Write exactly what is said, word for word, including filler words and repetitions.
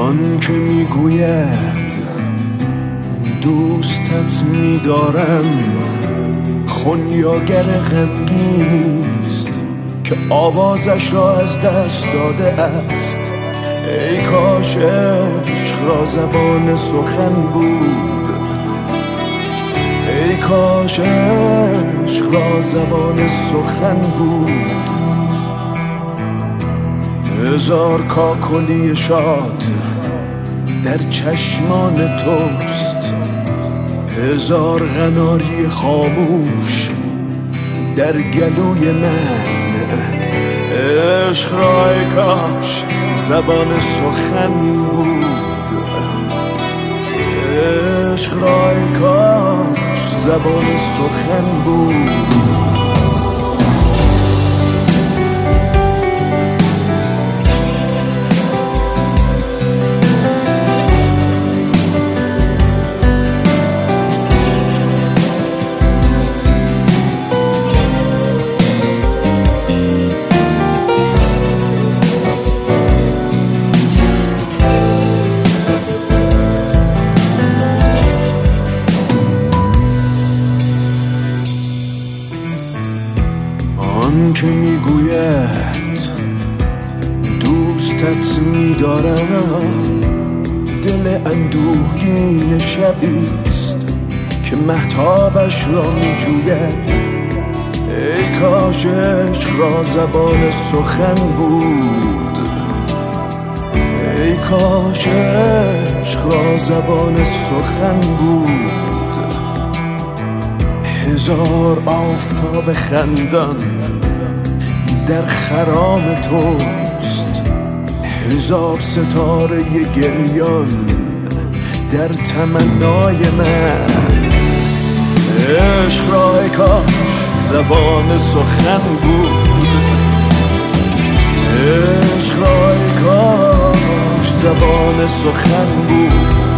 آن که میگوید دوستت میدارم خونیاگر غمگینیست که آوازش را از دست داده است. ای کاش عشق را زبان سخن بود، ای کاش عشق را زبان سخن بود. هزار کاکلی شاد در چشمان توست، هزار قناری خاموش در گلوی من. عشق را ای کاش زبان سخن بود، عشق را ای کاش زبان سخن بود. آن که میگوید دوستت میدارم دل اندوهگین شبیست که مهتابش را میجوید. ای کاش عشق را زبان سخن بود، ای کاش عشق را زبان سخن بود. هزار آفتاب خندان در خرام توست، هزار ستاره گریان در تمنای من. عشق را ای کاش زبان سخن بود، عشق را ای کاش زبان سخن بود.